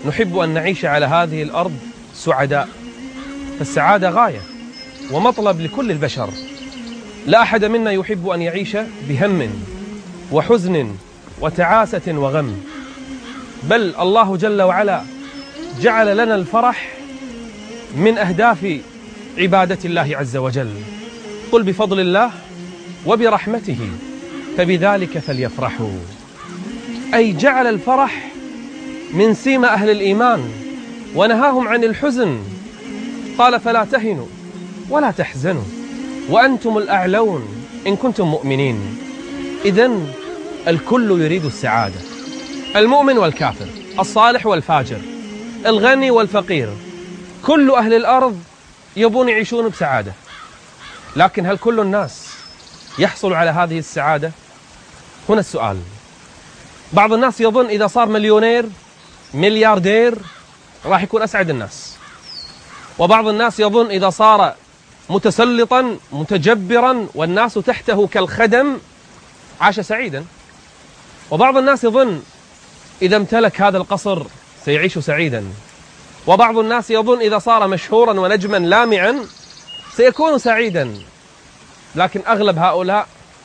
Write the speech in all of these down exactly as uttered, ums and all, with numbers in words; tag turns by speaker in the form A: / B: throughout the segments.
A: نحب أن نعيش على هذه الأرض سعداء، فالسعادة غاية ومطلب لكل البشر. لا أحد منا يحب أن يعيش بهم وحزن وتعاسة وغم، بل الله جل وعلا جعل لنا الفرح من أهداف عبادة الله عز وجل. قل بفضل الله وبرحمته فبذلك فليفرحوا، أي جعل الفرح من سيما أهل الإيمان ونهاهم عن الحزن. قال فلا تهنوا ولا تحزنوا وأنتم الأعلون إن كنتم مؤمنين. إذن الكل يريد السعادة، المؤمن والكافر، الصالح والفاجر، الغني والفقير، كل أهل الأرض يبون يعيشون بسعادة. لكن هل كل الناس يحصل على هذه السعادة؟ هنا السؤال. بعض الناس يظن إذا صار مليونير ملياردير راح يكون أسعد الناس، وبعض الناس يظن إذا صار متسلطا متجبرا والناس تحته كالخدم عاش سعيدا، وبعض الناس يظن إذا امتلك هذا القصر سيعيش سعيدا، وبعض الناس يظن إذا صار مشهورا ونجما لامعا سيكون سعيدا. لكن أغلب هؤلاء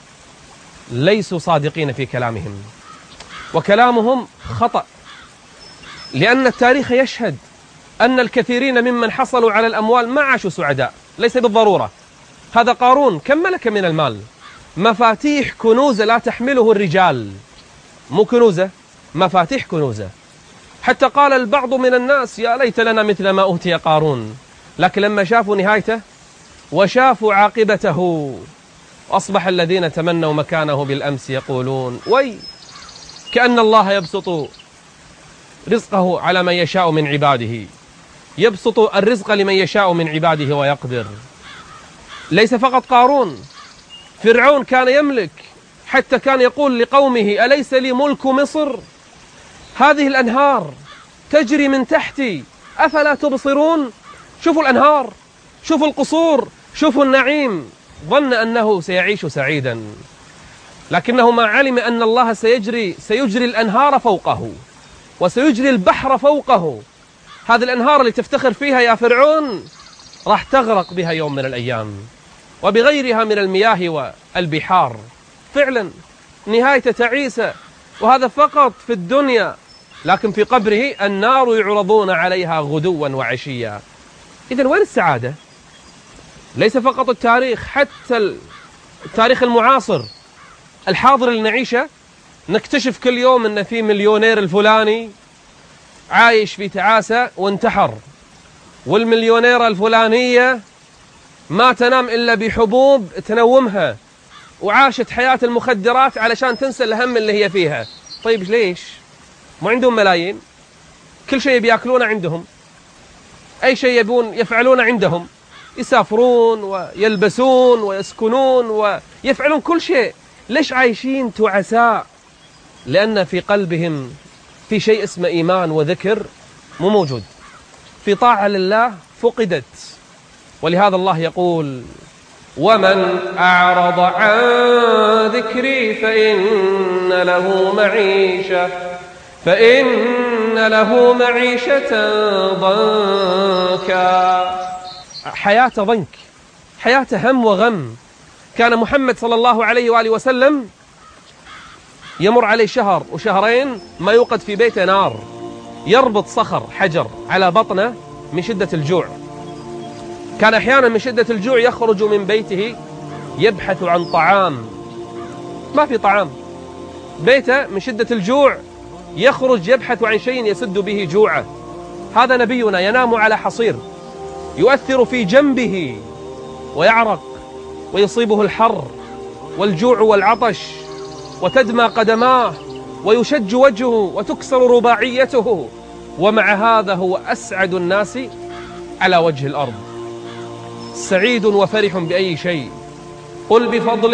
A: ليسوا صادقين في كلامهم، وكلامهم خطأ، لأن التاريخ يشهد أن الكثيرين ممن حصلوا على الأموال ما عاشوا سعداء، ليس بالضرورة. هذا قارون كم ملك من المال؟ مفاتيح كنوز لا تحمله الرجال، مو كنوزة، مفاتيح كنوزة. حتى قال البعض من الناس يا ليت لنا مثل ما أوتي قارون، لكن لما شافوا نهايته وشافوا عاقبته أصبح الذين تمنوا مكانه بالأمس يقولون وي كأن الله يبسط رزقه على من يشاء من عباده، يبسط الرزق لمن يشاء من عباده ويقدر. ليس فقط قارون، فرعون كان يملك، حتى كان يقول لقومه أليس لي ملك مصر؟ هذه الأنهار تجري من تحتي أفلا تبصرون؟ شوفوا الأنهار، شوفوا القصور، شوفوا النعيم. ظن أنه سيعيش سعيدا، لكنه ما علم أن الله سيجري سيجري الأنهار فوقه وسيجري البحر فوقه. هذه الأنهار اللي تفتخر فيها يا فرعون راح تغرق بها يوم من الأيام، وبغيرها من المياه والبحار. فعلا نهاية تعيسة، وهذا فقط في الدنيا، لكن في قبره النار يعرضون عليها غدوا وعشيا. إذن وين السعادة؟ ليس فقط التاريخ، حتى التاريخ المعاصر الحاضر اللي نعيشه نكتشف كل يوم أن في مليونير الفلاني عايش في تعاسة وانتحر، والمليونيرة الفلانية ما تنام إلا بحبوب تنومها، وعاشت حياة المخدرات علشان تنسى الهم اللي هي فيها. طيب ليش؟ ما عندهم ملايين؟ كل شيء بيأكلونه عندهم، أي شيء يبون يفعلون عندهم، يسافرون ويلبسون ويسكنون ويفعلون كل شيء. ليش عايشين تعساء؟ لأن في قلبهم في شيء اسمه إيمان وذكر مو موجود، في طاعة لله فقدت. ولهذا الله يقول ومن أعرض عن ذكري فإن له معيشة فإن له معيشة ضنكا. حياة ضنك، حياة هم وغم. كان محمد صلى الله عليه وآله وسلم يمر عليه شهر وشهرين ما يوقد في بيته نار، يربط صخر حجر على بطنه من شدة الجوع. كان أحيانا من شدة الجوع يخرج من بيته يبحث عن طعام، ما في طعام، بيته من شدة الجوع يخرج يبحث عن شيء يسد به جوعه. هذا نبينا ينام على حصير يؤثر في جنبه ويعرق ويصيبه الحر والجوع والعطش وتدمى قدماه ويشج وجهه وتكسر رباعيته، ومع هذا هو أسعد الناس على وجه الأرض، سعيد وفرح بأي شيء. قل بفضل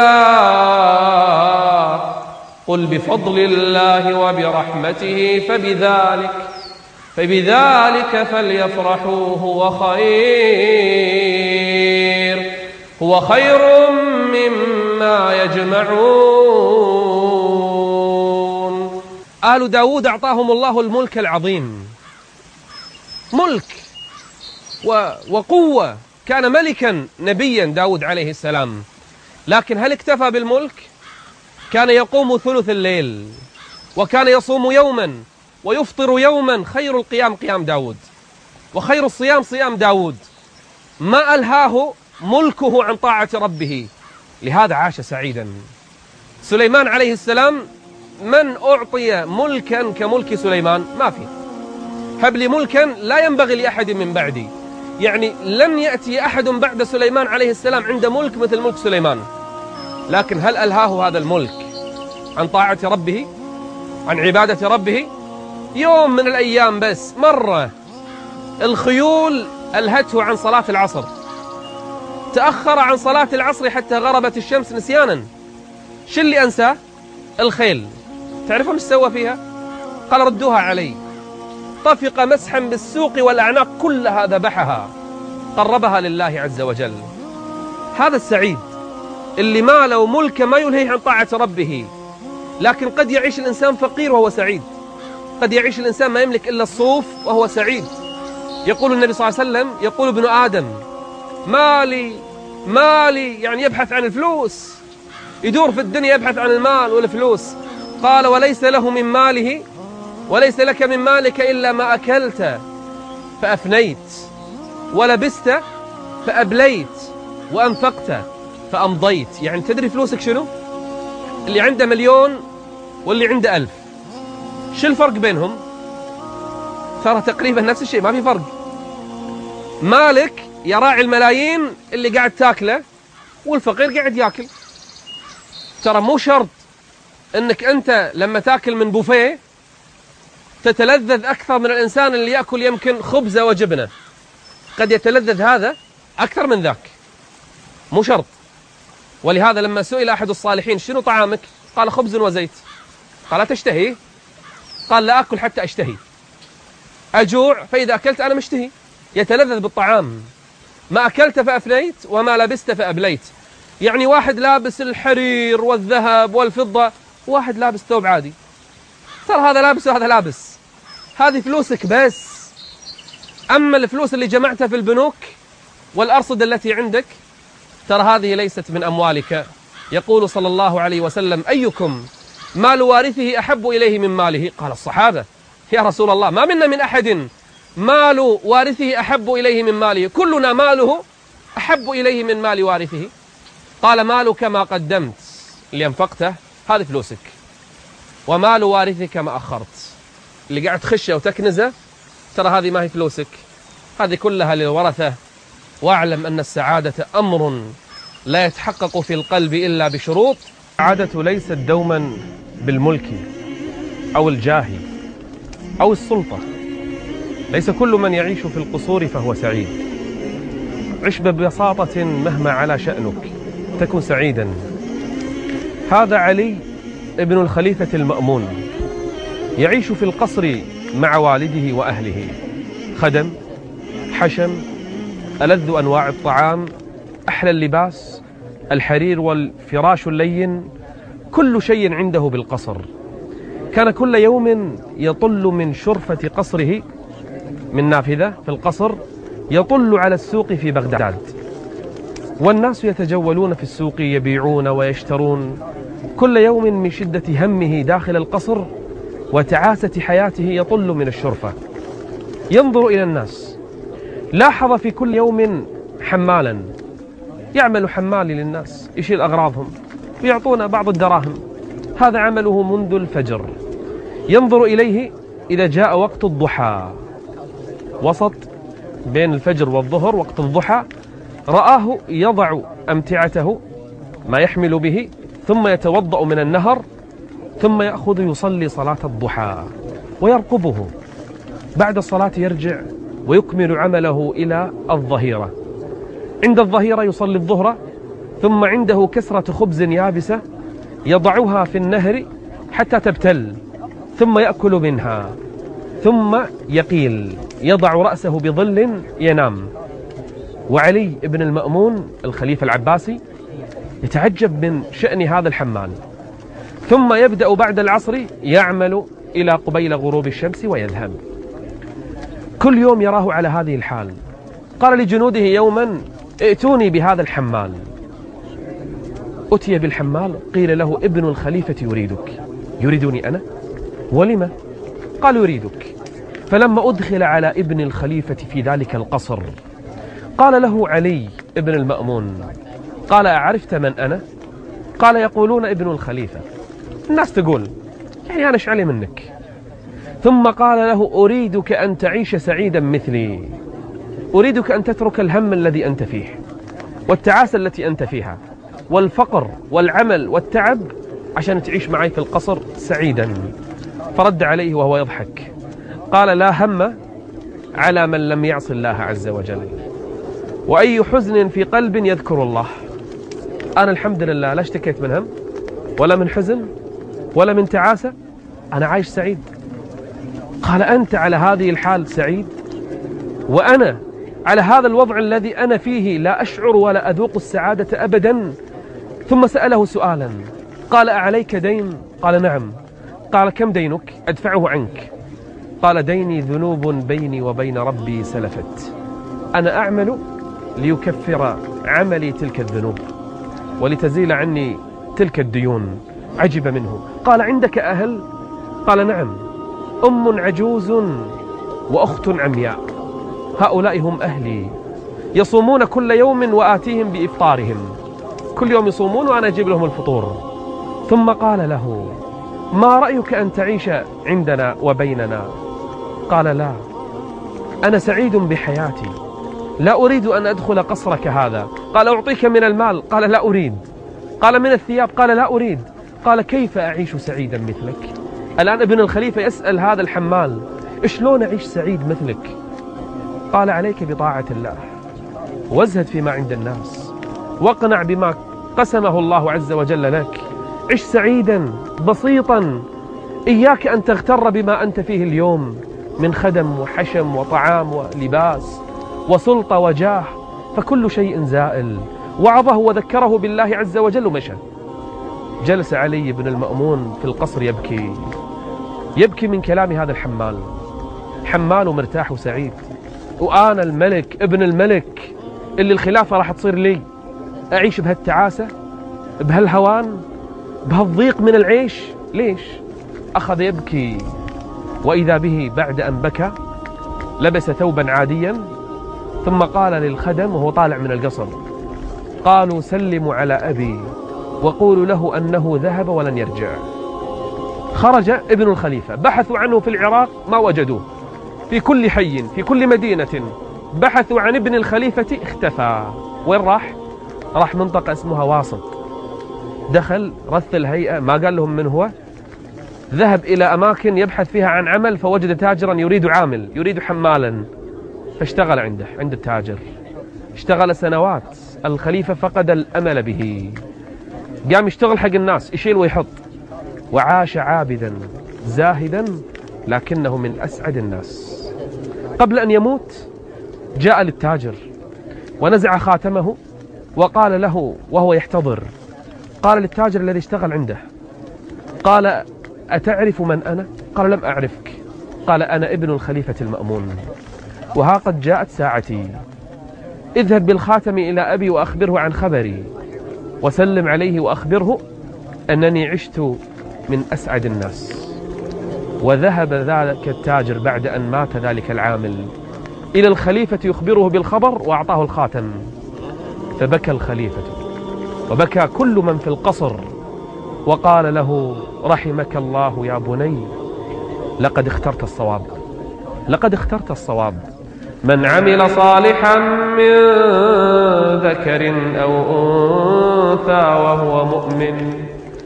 A: الله قل بفضل الله وبرحمته فبذلك فبذلك فليفرحوا هو خير هو خير مما يجمعون. آل داود أعطاهم الله الملك العظيم، ملك وقوة، كان ملكا نبيا داود عليه السلام. لكن هل اكتفى بالملك؟ كان يقوم ثلث الليل، وكان يصوم يوما ويفطر يوما. خير القيام قيام داود، وخير الصيام صيام داود. ما ألهاه ملكه عن طاعة ربه، لهذا عاش سعيدا. سليمان عليه السلام، من أعطي ملكا كملك سليمان؟ ما في. هب لي ملكا لا ينبغي لأحد من بعدي، يعني لن يأتي أحد بعد سليمان عليه السلام عنده ملك مثل ملك سليمان. لكن هل ألهاه هذا الملك عن طاعة ربه، عن عبادة ربه؟ يوم من الأيام بس مرة الخيول ألهته عن صلاة العصر، تأخر عن صلاة العصر حتى غربت الشمس نسيانا. شو اللي أنساه؟ الخيل. تعرفون ايش سوى فيها؟ قال ردوها علي. طفق مسحا بالسوق والأعناق كلها ذبحها، قربها لله عز وجل. هذا السعيد اللي ماله وملك ما يلهيه عن طاعة ربه. لكن قد يعيش الإنسان فقير وهو سعيد، قد يعيش الإنسان ما يملك إلا الصوف وهو سعيد. يقول النبي صلى الله عليه وسلم، يقول ابن آدم مالي مالي، يعني يبحث عن الفلوس، يدور في الدنيا يبحث عن المال والفلوس. قال وليس له من ماله، وليس لك من مالك إلا ما أكلت فأفنيت، ولبست فأبليت، وأنفقت فأمضيت. يعني تدري فلوسك شنو؟ اللي عنده مليون واللي عنده ألف، شو الفرق بينهم؟ ترى تقريبا نفس الشيء، ما في فرق. مالك يراعي الملايين اللي قاعد تاكله، والفقير قاعد ياكل. ترى مو شرط انك انت لما تاكل من بوفيه تتلذذ اكثر من الانسان اللي ياكل يمكن خبزه وجبنه. قد يتلذذ هذا اكثر من ذاك، مو شرط. ولهذا لما سئل احد الصالحين شنو طعامك؟ قال خبز وزيت. قال أتشتهي؟ قال لا اكل حتى اشتهي، اجوع فاذا اكلت انا مشتهي. يتلذذ بالطعام. ما اكلت فافنيت، وما لبست فابليت. يعني واحد لابس الحرير والذهب والفضة، واحد لابس ثوب عادي. ترى هذا لابس وهذا لابس، هذه فلوسك بس. أما الفلوس اللي جمعتها في البنوك والأرصدة التي عندك، ترى هذه ليست من أموالك. يقول صلى الله عليه وسلم أيكم مال وارثه أحب إليه من ماله؟ قال الصحابة يا رسول الله ما منا من أحد مال وارثه أحب إليه من ماله، كلنا ماله أحب إليه من مال وارثه. قال مالك ما قدمت اللي أنفقته، هذه فلوسك، ومال وارثك ما أخرت، اللي قاعد تخشه وتكنزه، ترى هذه ما هي فلوسك، هذه كلها للورثة. واعلم أن السعادة أمر لا يتحقق في القلب إلا بشروط. السعادة ليست دوما بالملك أو الجاه أو السلطة. ليس كل من يعيش في القصور فهو سعيد. عش ببساطة مهما على شأنك تكن سعيدا. هذا علي ابن الخليفة المأمون يعيش في القصر مع والده وأهله، خدم، حشم، ألذ أنواع الطعام، أحلى اللباس، الحرير والفراش اللين، كل شيء عنده بالقصر. كان كل يوم يطل من شرفة قصره، من نافذة في القصر، يطل على السوق في بغداد، والناس يتجولون في السوق يبيعون ويشترون. كل يوم من شدة همه داخل القصر وتعاسة حياته يطل من الشرفة، ينظر إلى الناس. لاحظ في كل يوم حمالا يعمل حمالي للناس، يشيل أغراضهم ويعطون بعض الدراهم، هذا عمله منذ الفجر. ينظر إليه إذا جاء وقت الضحى، وسط بين الفجر والظهر وقت الضحى، رآه يضع أمتعته ما يحمل به، ثم يتوضأ من النهر، ثم يأخذ يصلي صلاة الضحى ويرقبه. بعد الصلاة يرجع ويكمل عمله إلى الظهيرة. عند الظهيرة يصلي الظهر، ثم عنده كسرة خبز يابسة يضعها في النهر حتى تبتل، ثم يأكل منها، ثم يقيل، يضع رأسه بظل ينام. وعلي بن المأمون الخليفة العباسي يتعجب من شأن هذا الحمال. ثم يبدأ بعد العصر يعمل إلى قبيل غروب الشمس ويذهب. كل يوم يراه على هذه الحال. قال لجنوده يوما ائتوني بهذا الحمال. أتي بالحمال، قيل له ابن الخليفة يريدك. يريدني أنا؟ ولما؟ قال يريدك. فلما أدخل على ابن الخليفة في ذلك القصر قال له علي ابن المأمون، قال أعرفت من أنا؟ قال يقولون ابن الخليفة، الناس تقول، يعني أنا إيش علي منك؟ ثم قال له أريدك أن تعيش سعيدا مثلي، أريدك أن تترك الهم الذي أنت فيه والتعاسة التي أنت فيها والفقر والعمل والتعب عشان تعيش معي في القصر سعيدا. فرد عليه وهو يضحك قال لا هم على من لم يعص الله عز وجل، وأي حزن في قلب يذكر الله. أنا الحمد لله لا اشتكيت من هم ولا من حزن ولا من تعاسة، أنا عايش سعيد. قال أنت على هذه الحال سعيد وأنا على هذا الوضع الذي أنا فيه لا أشعر ولا أذوق السعادة أبدا. ثم سأله سؤالا قال أعليك دين؟ قال نعم. قال كم دينك أدفعه عنك؟ قال ديني ذنوب بيني وبين ربي سلفت، أنا أعمل ليكفر عملي تلك الذنوب ولتزيل عني تلك الديون. عجب منه. قال عندك أهل؟ قال نعم، أم عجوز وأخت عمياء، هؤلاء هم أهلي، يصومون كل يوم وآتيهم بإفطارهم، كل يوم يصومون وأنا أجيب لهم الفطور. ثم قال له ما رأيك أن تعيش عندنا وبيننا؟ قال لا، أنا سعيد بحياتي، لا أريد أن أدخل قصرك هذا. قال أعطيك من المال؟ قال لا أريد. قال من الثياب؟ قال لا أريد. قال كيف أعيش سعيدا مثلك؟ الآن ابن الخليفة يسأل هذا الحمال شلون أعيش سعيد مثلك؟ قال عليك بطاعة الله وازهد فيما عند الناس واقنع بما قسمه الله عز وجل لك، عش سعيدا بسيطا، إياك أن تغتر بما أنت فيه اليوم من خدم وحشم وطعام ولباس وسلطة وجاه، فكل شيء زائل. وعظه وذكره بالله عز وجل ومشى. جلس علي بن المأمون في القصر يبكي يبكي من كلام هذا الحمال. حمال مرتاح وسعيد، وأنا الملك ابن الملك اللي الخلافة راح تصير لي، أعيش بهالتعاسة بهالهوان بهالضيق من العيش؟ ليش؟ أخذ يبكي، وإذا به بعد أن بكى لبس ثوبا عاديا ثم قال للخدم وهو طالع من القصر، قالوا سلموا على أبي وقولوا له أنه ذهب ولن يرجع. خرج ابن الخليفة، بحثوا عنه في العراق ما وجدوه، في كل حي في كل مدينة بحثوا عن ابن الخليفة اختفى. وين راح؟ راح منطقة اسمها واسط. دخل رث الهيئة، ما قال لهم من هو، ذهب إلى أماكن يبحث فيها عن عمل، فوجد تاجرا يريد عامل، يريد حمالا، فاشتغل عنده عند التاجر. اشتغل سنوات، الخليفة فقد الأمل به، قام يشتغل حق الناس، يشيل ويحط، وعاش عابدا زاهدا لكنه من أسعد الناس. قبل أن يموت جاء للتاجر ونزع خاتمه وقال له وهو يحتضر، قال للتاجر الذي اشتغل عنده، قال أتعرف من أنا؟ قال لم أعرفك. قال أنا ابن الخليفة المأمون، وها قد جاءت ساعتي، اذهب بالخاتم إلى أبي وأخبره عن خبري، وسلم عليه وأخبره أنني عشت من أسعد الناس. وذهب ذلك التاجر بعد أن مات ذلك العامل إلى الخليفة يخبره بالخبر وأعطاه الخاتم، فبكى الخليفة وبكى كل من في القصر، وقال له رحمك الله يا بني، لقد اخترت الصواب، لقد اخترت الصواب. من عمل صالحا من ذكر أو أنثى وهو مؤمن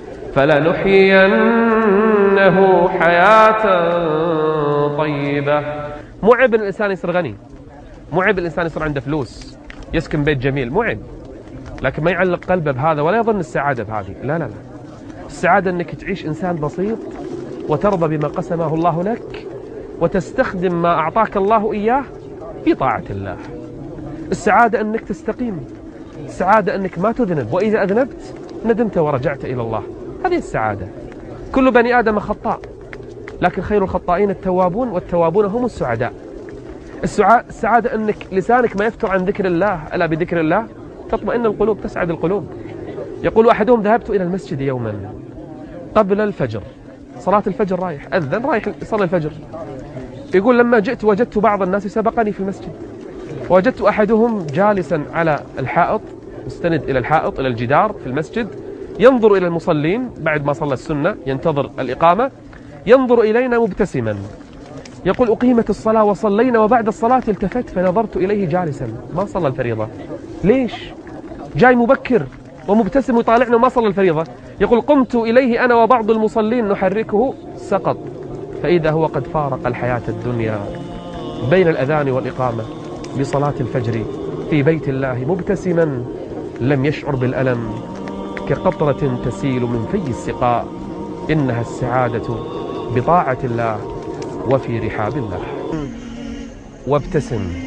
A: فلنحيينه حياة طيبة. مو عيب الإنسان يصير غني، مو عيب الإنسان يصير عنده فلوس، يسكن بيت جميل، مو عيب، لكن ما يعلق قلبه بهذا ولا يظن السعادة بهذه. لا لا لا، السعادة أنك تعيش إنسان بسيط وترضى بما قسمه الله لك وتستخدم ما أعطاك الله إياه في طاعة الله. السعادة أنك تستقيم، السعادة أنك ما تذنب، وإذا أذنبت ندمت ورجعت إلى الله، هذه السعادة. كل بني آدم خطاء، لكن خير الخطائين التوابون، والتوابون هم السعداء. السعادة أنك لسانك ما يفتر عن ذكر الله، ألا بذكر الله تطمئن القلوب، تسعد القلوب. يقول أحدهم: ذهبت إلى المسجد يوما قبل الفجر، صلاة الفجر رايح أذن رايح يصلي الفجر. يقول: لما جئت وجدت بعض الناس سبقني في المسجد، وجدت أحدهم جالسا على الحائط، مستند إلى الحائط إلى الجدار في المسجد، ينظر إلى المصلين بعد ما صلى السنة، ينتظر الإقامة، ينظر إلينا مبتسما. يقول: أقيمت الصلاة وصلينا، وبعد الصلاة التفت فنظرت إليه جالسا ما صلى الفريضة. ليش؟ جاي مبكر ومبتسم ويطالعنا وما صلى الفريضة. يقول: قمت إليه أنا وبعض المصلين نحركه، سقط، فإذا هو قد فارق الحياة الدنيا بين الأذان والإقامة بصلاة الفجر في بيت الله مبتسما، لم يشعر بالألم، كقطرة تسيل من في السقاء. إنها السعادة بطاعة الله وفي رحاب الله. وابتسم،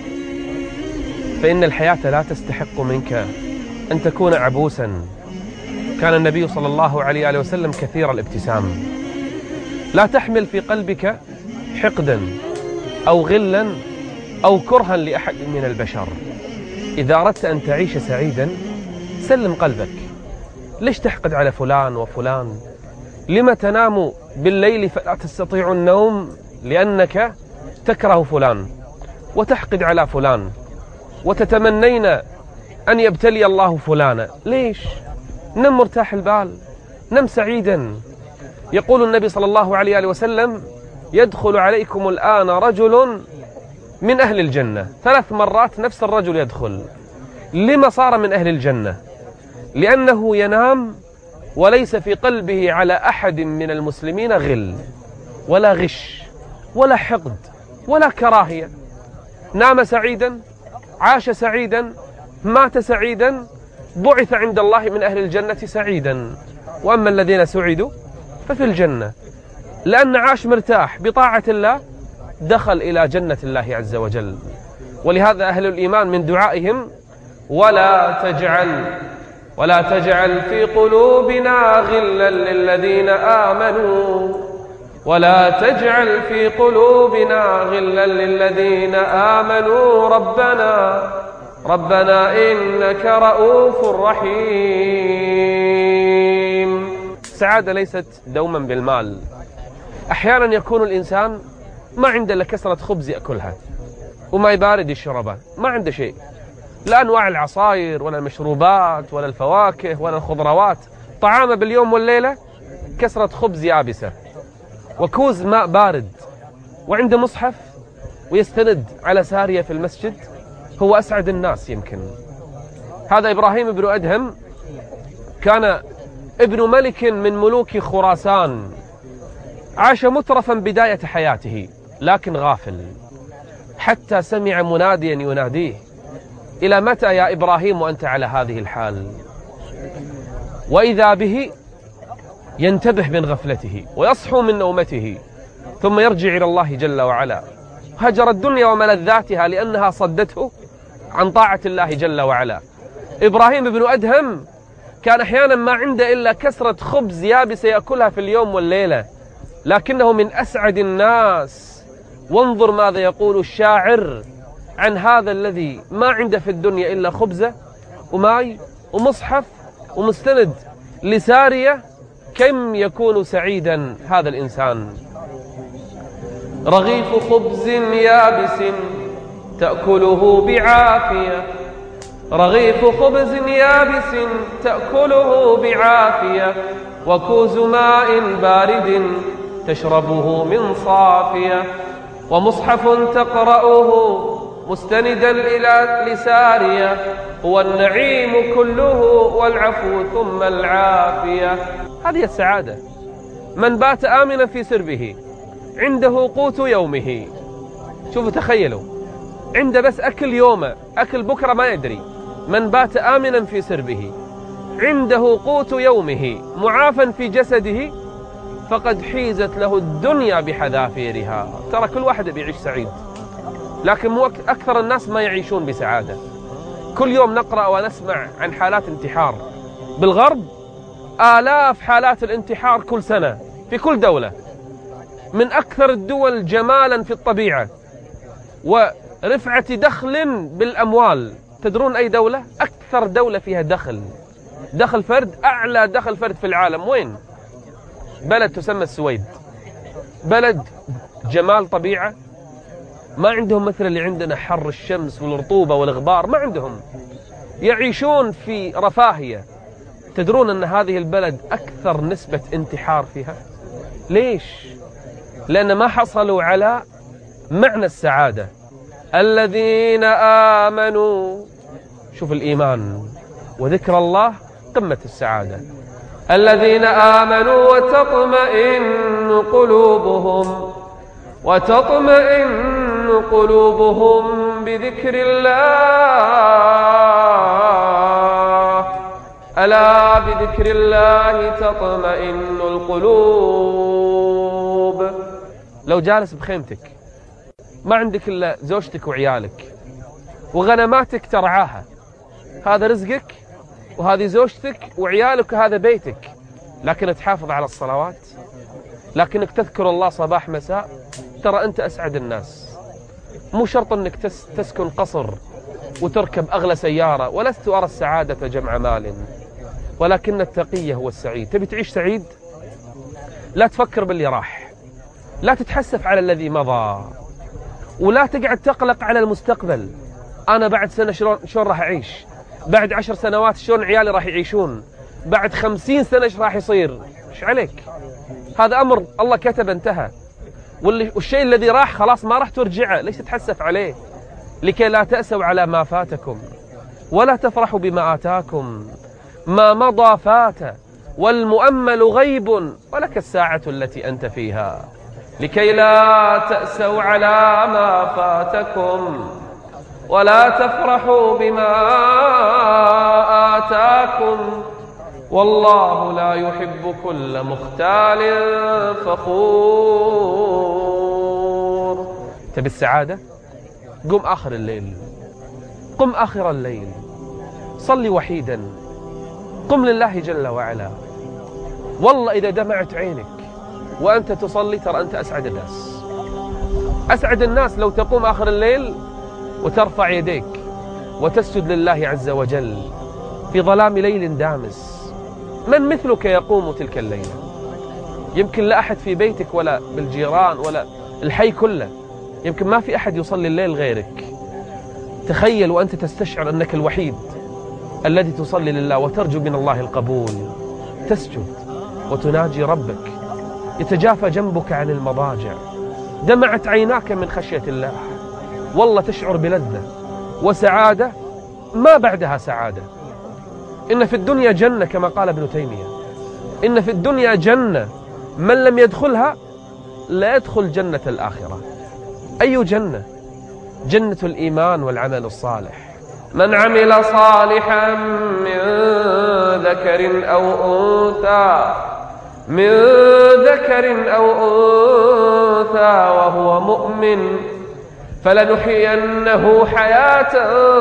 A: فإن الحياة لا تستحق منك أن تكون عبوسا. كان النبي صلى الله عليه وآله وسلم كثير الابتسام. لا تحمل في قلبك حقدا أو غلا أو كرها لأحد من البشر. إذا أردت أن تعيش سعيدا سلم قلبك. ليش تحقد على فلان وفلان؟ لما تنام بالليل فلا تستطيع النوم؟ لأنك تكره فلان وتحقد على فلان وتتمنين أن يبتلي الله فلانا. ليش؟ نم مرتاح البال، نم سعيدا. يقول النبي صلى الله عليه وسلم: يدخل عليكم الآن رجل من أهل الجنة. ثلاث مرات نفس الرجل يدخل. لما صار من أهل الجنة؟ لأنه ينام وليس في قلبه على أحد من المسلمين غل ولا غش ولا حقد ولا كراهية. نام سعيدا، عاش سعيدا، مات سعيدا، بعث عند الله من أهل الجنة سعيدا. وأما الذين سعدوا ففي الجنة، لأن عاش مرتاح بطاعة الله دخل إلى جنة الله عز وجل. ولهذا أهل الإيمان من دعائهم: ولا تجعل ولا تجعل في قلوبنا غلا للذين آمنوا ولا تجعل في قلوبنا غلا للذين آمنوا ربنا ربنا إنك رؤوف رحيم. السعادة ليست دوما بالمال. أحيانا يكون الإنسان ما عنده إلا كسرة خبز يأكلها وما يبارد يشربه، ما عنده شيء، لا أنواع العصاير ولا المشروبات ولا الفواكه ولا الخضروات. طعامه باليوم والليلة كسرة خبز يابسة وكوز ماء بارد، وعنده مصحف ويستند على سارية في المسجد. هو أسعد الناس يمكن. هذا إبراهيم بن أدهم كان ابن ملك من ملوك خراسان، عاش مترفا بداية حياته لكن غافل، حتى سمع مناديا يناديه: إلى متى يا إبراهيم وأنت على هذه الحال؟ وإذا به ينتبه من غفلته ويصحو من نومته، ثم يرجع إلى الله جل وعلا. هجر الدنيا وملذاتها لأنها صدته عن طاعة الله جل وعلا. إبراهيم بن أدهم كان أحيانا ما عنده إلا كسرة خبز يابسة يأكلها في اليوم والليلة، لكنه من أسعد الناس. وانظر ماذا يقول الشاعر عن هذا الذي ما عنده في الدنيا إلا خبزة وماي ومصحف ومستند لسارية. كم يكون سعيدا هذا الإنسان. رغيف خبز يابس تأكله بعافية رغيف خبز يابس تأكله بعافية وكوز ماء بارد تشربه من صافية ومصحف تقرأه مستندا إلى لسارية هو النعيم كله والعفو ثم العافية. هذه السعادة. من بات آمنا في سربه عنده قوت يومه. شوفوا تخيلوا، عنده بس أكل يومه، أكل بكرة ما يدري. من بات آمنا في سربه عنده قوت يومه معافا في جسده فقد حيزت له الدنيا بحذافيرها. ترى كل واحد بيعيش سعيد، لكن مو أكثر الناس ما يعيشون بسعادة. كل يوم نقرأ ونسمع عن حالات انتحار بالغرب، آلاف حالات الانتحار كل سنة في كل دولة. من أكثر الدول جمالا في الطبيعة ورفعة دخل بالأموال. تدرون أي دولة؟ أكثر دولة فيها دخل دخل فرد، أعلى دخل فرد في العالم. وين؟ بلد تسمى السويد. بلد جمال طبيعة، ما عندهم مثل اللي عندنا حر الشمس والرطوبة والغبار، ما عندهم، يعيشون في رفاهية. تدرون أن هذه البلد أكثر نسبة انتحار فيها؟ ليش؟ لأن ما حصلوا على معنى السعادة. الذين آمنوا، شوف الإيمان وذكر الله قمة السعادة. الذين آمنوا وتطمئن قلوبهم وتطمئن قلوبهم بذكر الله، ألا بذكر الله تطمئن القلوب. لو جالس بخيمتك ما عندك إلا زوجتك وعيالك وغنماتك ترعاها، هذا رزقك، وهذه زوجتك وعيالك وهذا بيتك، لكن تحافظ على الصلوات، لكنك تذكر الله صباح مساء، ترى أنت أسعد الناس. مو شرط أنك تسكن قصر وتركب أغلى سيارة، ولست أرى السعادة جمع مال، ولكن التقي هو السعيد. تبي تعيش سعيد؟ لا تفكر باللي راح، لا تتحسف على الذي مضى، ولا تقعد تقلق على المستقبل. أنا بعد سنة شلون شلون راح أعيش؟ بعد عشر سنوات شلون عيالي راح يعيشون؟ بعد خمسين سنة ايش راح يصير؟ ايش عليك؟ هذا أمر الله كتب انتهى، والشيء الذي راح خلاص ما راح ترجعه، ليش تتحسف عليه؟ لكي لا تأسوا على ما فاتكم ولا تفرحوا بما آتاكم. ما مضى فات والمؤمل غيب، ولك الساعة التي أنت فيها. لكي لا تأسوا على ما فاتكم ولا تفرحوا بما آتاكم، والله لا يحب كل مختال فخور. تبي السعادة؟ قم آخر الليل، قم آخر الليل، صلي وحيدا، قم لله جل وعلا. والله إذا دمعت عينك وأنت تصلي ترى أنت أسعد الناس. أسعد الناس لو تقوم آخر الليل وترفع يديك وتسجد لله عز وجل في ظلام ليل دامس. من مثلك يقوم تلك الليلة؟ يمكن لا أحد في بيتك ولا بالجيران ولا الحي كله، يمكن ما في أحد يصلي الليل غيرك. تخيل وأنت تستشعر أنك الوحيد الذي تصلي لله وترجو من الله القبول، تسجد وتناجي ربك، يتجافى جنبك عن المضاجع، دمعت عيناك من خشية الله، والله تشعر بلذة وسعادة ما بعدها سعادة. إن في الدنيا جنة كما قال ابن تيمية، إن في الدنيا جنة من لم يدخلها لا يدخل جنة الآخرة. أي جنة؟ جنة الإيمان والعمل الصالح. من عمل صالحا من ذكر أو أنثى من ذكر أو أنثى وهو مؤمن فلنحيينه حياة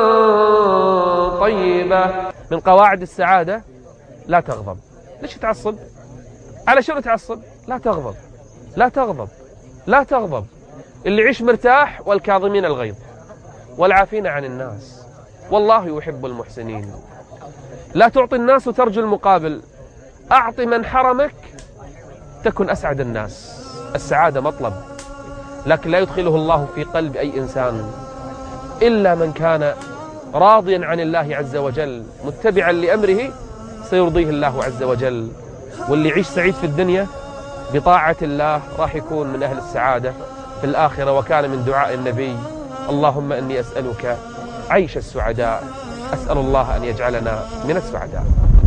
A: طيبة. من قواعد السعادة لا تغضب. ليش تعصب؟ على شنو تعصب؟ لا تغضب، لا تغضب، لا تغضب. اللي يعيش مرتاح والكاظمين الغيظ والعافين عن الناس، والله يحب المحسنين. لا تعطي الناس وترجو المقابل، أعط من حرمك تكن أسعد الناس. السعادة مطلب، لكن لا يدخله الله في قلب أي إنسان إلا من كان راضيا عن الله عز وجل متبعا لأمره، سيرضيه الله عز وجل. واللي يعيش سعيد في الدنيا بطاعة الله راح يكون من أهل السعادة في الآخرة. وكان من دعاء النبي: اللهم إني أسألك عيش السعداء. أسأل الله أن يجعلنا من السعداء.